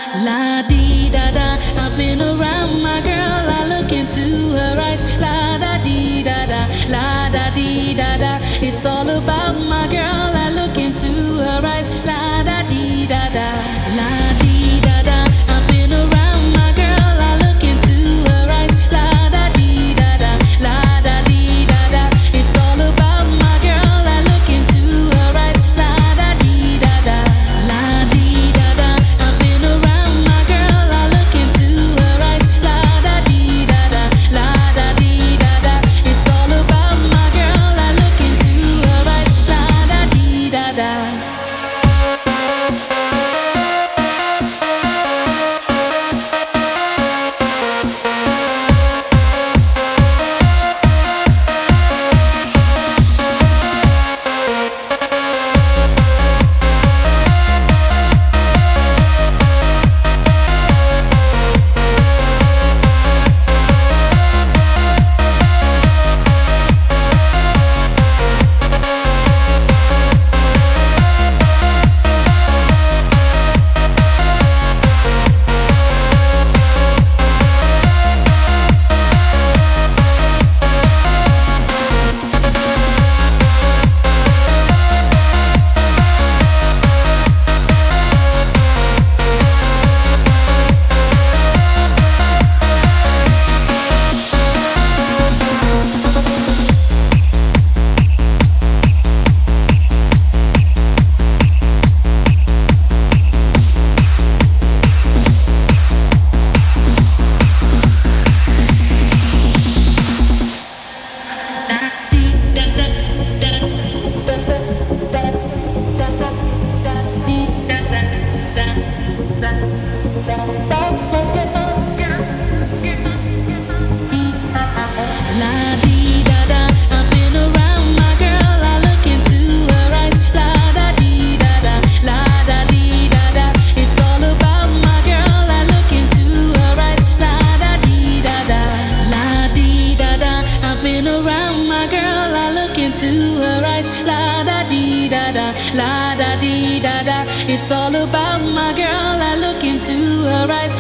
La dee da da. I've been around my girl. I look into her eyes. La da dee da da. La da dee da da. It's all about my girl. I look into her eyes. La da dee da da. La dee da da. I've been around my girl. I look into her eyes. La da dee da da. La da dee da da. It's all about my girl. I look into her eyes. La da dee da da. La dee da da. I've been around my girl. I look into her eyes. La da dee da da. La da dee da da. It's all about my girl. I look into her eyes. La da dee da da. La da dee da da. It's all about my girl. I look into her eyes.